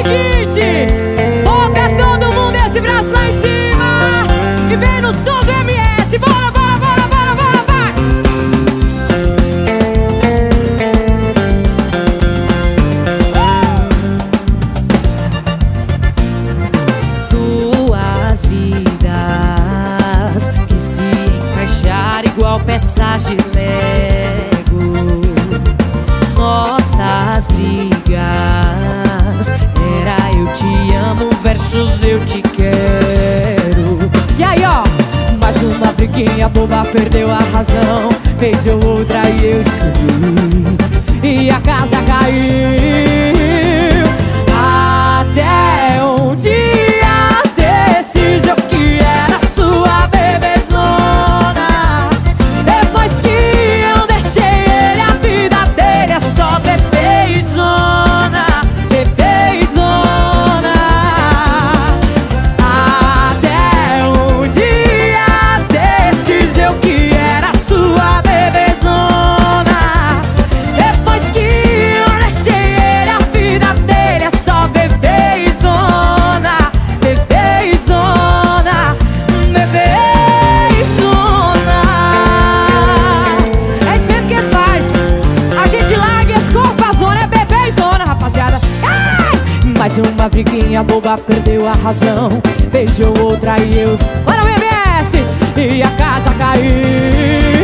seguinte, bota todo mundo esse braço lá em cima e vem no som do MS. Bora, bora, bora, bora, bora, vai! Duas vidas que se encaixaram igual peças de Lego. Nossas brigas era eu te amo versus eu te quero. E aí, ó, mais uma briguinha boba, perdeu a razão, beijou outra e eu descobri, e a casa caiu. Até um dia desses eu que era sua bebezona. Depois que eu deixei ele, a vida dele é só bebezona, bebezona. Até um dia desses eu que era sua bebezona. Depois que eu deixei ele, a vida dele é só bebezona, bebezona, bebezona. É isso mesmo que eles fazem. A gente larga esse corpo, a zona é bebezona, rapaziada. Ai! Mais uma briguinha boba, perdeu a razão, beijou outra e eu. Bora o MS! E a casa caiu.